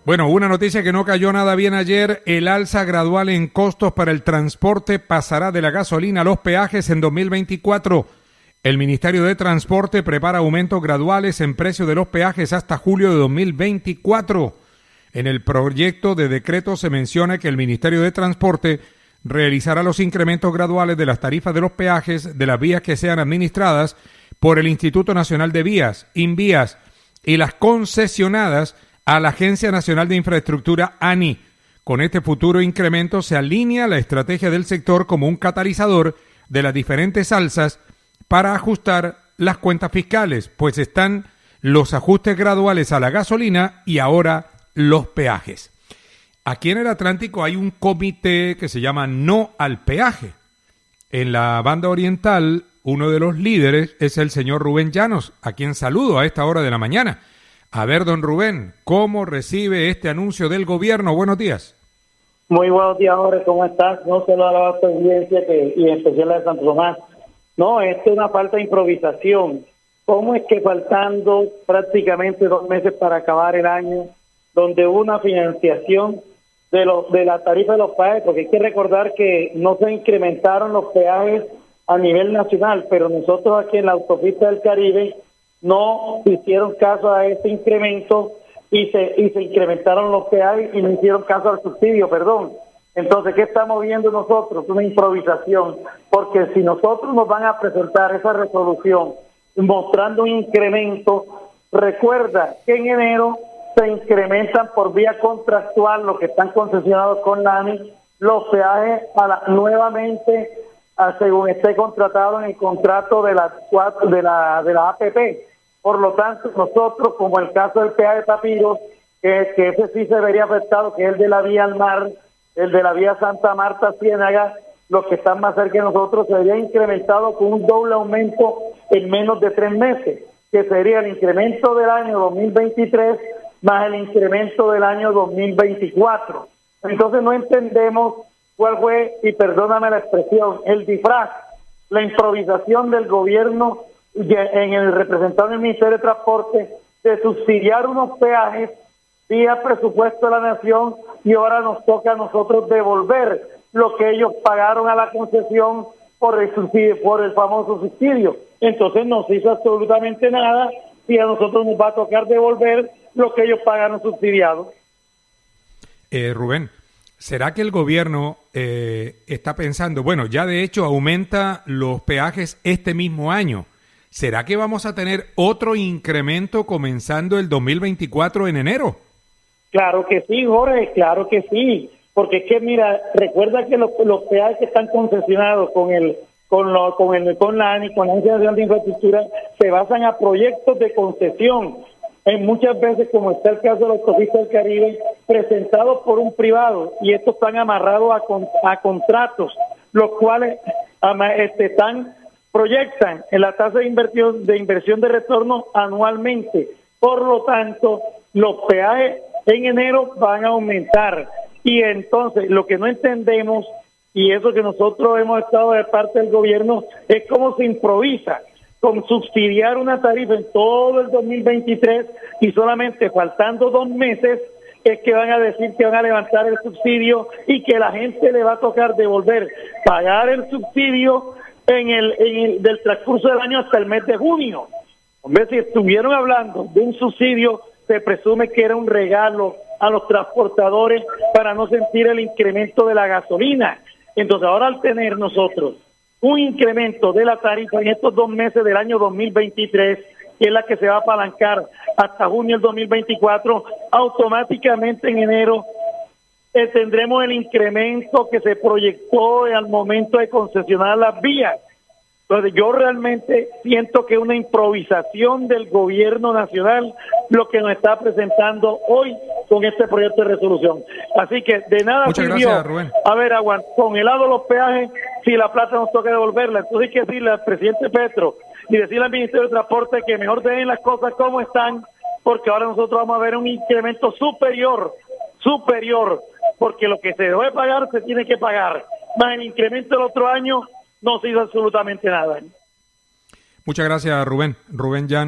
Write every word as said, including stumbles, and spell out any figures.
Bueno, una noticia que no cayó nada bien ayer, el alza gradual en costos para el transporte pasará de la gasolina a los peajes en dos mil veinticuatro. El Ministerio de Transporte prepara aumentos graduales en precio de los peajes hasta julio de dos mil veinticuatro. En el proyecto de decreto se menciona que el Ministerio de Transporte realizará los incrementos graduales de las tarifas de los peajes de las vías que sean administradas por el Instituto Nacional de Vías, INVÍAS, y las concesionadas a la Agencia Nacional de Infraestructura, ANI. Con este futuro incremento se alinea la estrategia del sector como un catalizador de las diferentes alzas para ajustar las cuentas fiscales, pues están los ajustes graduales a la gasolina y ahora los peajes. Aquí en el Atlántico hay un comité que se llama No al Peaje. En la banda oriental, uno de los líderes es el señor Rubén Llanos, a quien saludo a esta hora de la mañana. A ver, don Rubén, ¿cómo recibe este anuncio del gobierno? Buenos días. Muy buenos días, Jorge, ¿cómo estás? No solo a la vasta audiencia que, y en especial a de Santo Tomás. No, esto es una falta de improvisación. ¿Cómo es que faltando prácticamente dos meses para acabar el año, donde hubo una financiación de, los de la tarifa de los peajes, porque hay que recordar que no se incrementaron los peajes a nivel nacional, pero nosotros aquí en la autopista del Caribe no hicieron caso a este incremento y se y se incrementaron los peajes y no hicieron caso al subsidio, perdón. Entonces, ¿qué estamos viendo nosotros? Una improvisación, porque si nosotros nos van a presentar esa resolución mostrando un incremento, recuerda que en enero se incrementan por vía contractual los que están concesionados con la ANI, los peajes a la, nuevamente a, según esté contratado en el contrato de la de la de la A P P. Por lo tanto, nosotros, como el caso del peaje de Papiro, que, que ese sí se vería afectado, que es el de la vía al mar, el de la vía Santa Marta Ciénaga, los que están más cerca de nosotros, se vería incrementado con un doble aumento en menos de tres meses, que sería el incremento del año dos mil veintitrés más el incremento del año dos mil veinticuatro. Entonces no entendemos cuál fue, y perdóname la expresión, el disfraz, la improvisación del gobierno en el representante del Ministerio de Transporte de subsidiar unos peajes vía presupuesto de la nación, y ahora nos toca a nosotros devolver lo que ellos pagaron a la concesión por el subsidio, por el famoso subsidio. Entonces no se hizo absolutamente nada y a nosotros nos va a tocar devolver lo que ellos pagaron subsidiado. Eh, Rubén, ¿será que el gobierno eh, está pensando, bueno, ya de hecho aumenta los peajes este mismo año? ¿Será que vamos a tener otro incremento comenzando el dos mil veinticuatro en enero? Claro que sí, Jorge, claro que sí, porque es que mira, recuerda que los, los peajes que están concesionados con el con lo, con el con la ANI, con la Agencia Nacional de Infraestructura, se basan a proyectos de concesión, en muchas veces, como está el caso de la autopista del Caribe, presentados por un privado, y estos están amarrados a, con, a contratos, los cuales ama, este, están proyectan en la tasa de inversión de inversión de retorno anualmente. Por lo tanto, los peajes en enero van a aumentar, y entonces lo que no entendemos, y eso que nosotros hemos estado de parte del gobierno, es cómo se improvisa con subsidiar una tarifa en todo el dos mil veintitrés y solamente faltando dos meses es que van a decir que van a levantar el subsidio y que la gente le va a tocar devolver, pagar el subsidio en el, en el del transcurso del año hasta el mes de junio. Hombre, si estuvieron hablando de un subsidio, se presume que era un regalo a los transportadores para no sentir el incremento de la gasolina. Entonces ahora, al tener nosotros un incremento de la tarifa en estos dos meses del año dos mil veintitrés, que es la que se va a apalancar hasta junio del dos mil veinticuatro, automáticamente en enero eh, tendremos el incremento que se proyectó al momento de concesionar las vías. Entonces yo realmente siento que es una improvisación del gobierno nacional lo que nos está presentando hoy con este proyecto de resolución. Así que de nada Muchas sirvió gracias, Rubén. haber congelado los peajes si la plata nos toca devolverla. Entonces hay que decirle al presidente Petro y decirle al Ministerio de Transporte que mejor dejen las cosas como están, porque ahora nosotros vamos a ver un incremento superior, superior, porque lo que se debe pagar se tiene que pagar. Más el incremento del otro año no se hizo absolutamente nada. Muchas gracias, Rubén. Rubén Llanos.